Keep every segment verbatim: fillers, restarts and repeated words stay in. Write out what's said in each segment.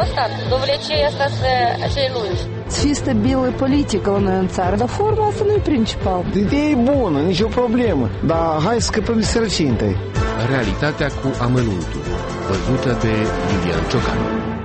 stat. Довлече asta să acei lungi. Să fie stabilă politică la noi în țară, dar forma asta nu e principal. Ideea e bună, nicio problemă, dar hai să scăpăm de sărăcie întâi. Realitatea cu amănuntul, văzută de Iulian Ciocanu.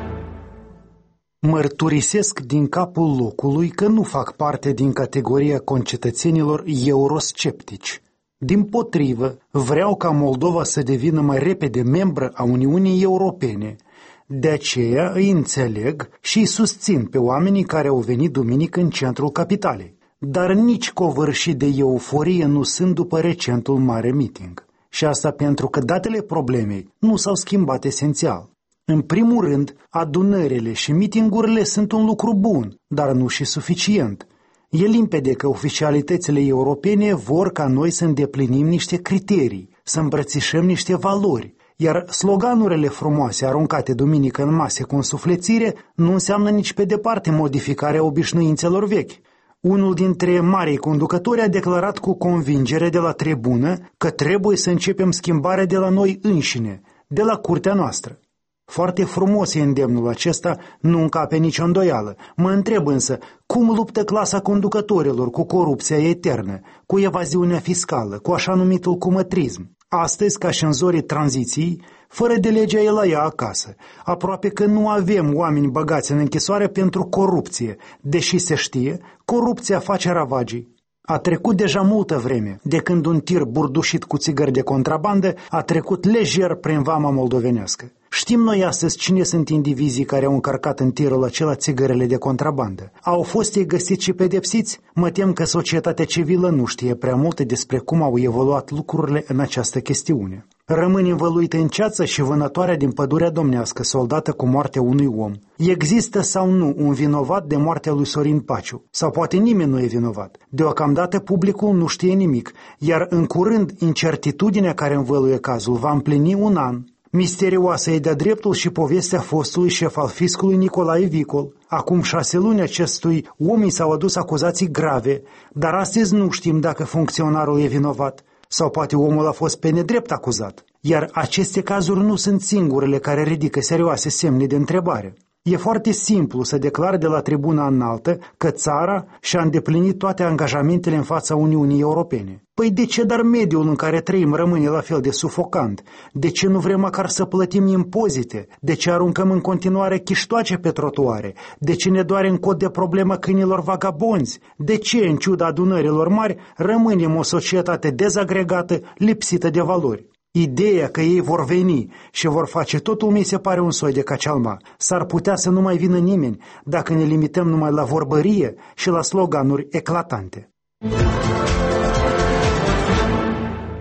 Mărturisesc din capul locului că nu fac parte din categoria concetățenilor eurosceptici. Dimpotrivă, vreau ca Moldova să devină mai repede membră a Uniunii Europene. De aceea îi înțeleg și îi susțin pe oamenii care au venit duminică în centrul capitalei. Dar nici covârșit de euforie nu sunt după recentul mare meeting. Și asta pentru că datele problemei nu s-au schimbat esențial. În primul rând, adunările și mitingurile sunt un lucru bun, dar nu și suficient. E limpede că oficialitățile europene vor ca noi să îndeplinim niște criterii, să îmbrățișăm niște valori, iar sloganurile frumoase aruncate duminică în mase cu însuflețire nu înseamnă nici pe departe modificarea obișnuințelor vechi. Unul dintre marii conducători a declarat cu convingere de la tribună că trebuie să începem schimbarea de la noi înșine, de la curtea noastră. Foarte frumos e îndemnul acesta, nu încape nicio îndoială. Mă întreb însă, cum luptă clasa conducătorilor cu corupția eternă, cu evaziunea fiscală, cu așa numitul cumătrism? Astăzi, ca și în zorii tranziției, fără de legea e la ea acasă. Aproape că nu avem oameni băgați în închisoare pentru corupție, deși se știe, corupția face ravagii. A trecut deja multă vreme de când un tir burdușit cu țigări de contrabandă a trecut lejer prin vama moldovenească. Știm noi astăzi cine sunt indivizii care au încărcat în tirul acela țigările de contrabandă. Au fost ei găsiți și pedepsiți? Mă tem că societatea civilă nu știe prea multe despre cum au evoluat lucrurile în această chestiune. Rămâne învăluită în ceață și vânătoarea din pădurea domnească, soldată cu moartea unui om. Există sau nu un vinovat de moartea lui Sorin Paciu? Sau poate nimeni nu e vinovat? Deocamdată publicul nu știe nimic, iar în curând incertitudinea care învăluie cazul va împlini un an. Misterioasă e de-a dreptul și povestea fostului șef al fiscului Nicolae Vicol. Acum șase luni acestui om i s-au adus acuzații grave, dar astăzi nu știm dacă funcționarul e vinovat sau poate omul a fost pe nedrept acuzat. Iar aceste cazuri nu sunt singurele care ridică serioase semne de întrebare. E foarte simplu să declare de la tribuna înaltă că țara și-a îndeplinit toate angajamentele în fața Uniunii Europene. Păi de ce dar mediul în care trăim rămâne la fel de sufocant? De ce nu vrem măcar să plătim impozite? De ce aruncăm în continuare chiștoace pe trotuare? De ce ne doare în cod de problemă câinilor vagabonzi? De ce, în ciuda adunărilor mari, rămânem o societate dezagregată, lipsită de valori? Ideea că ei vor veni și vor face totul mi se pare un soi de cacealma. S-ar putea să nu mai vină nimeni dacă ne limităm numai la vorbărie și la sloganuri eclatante.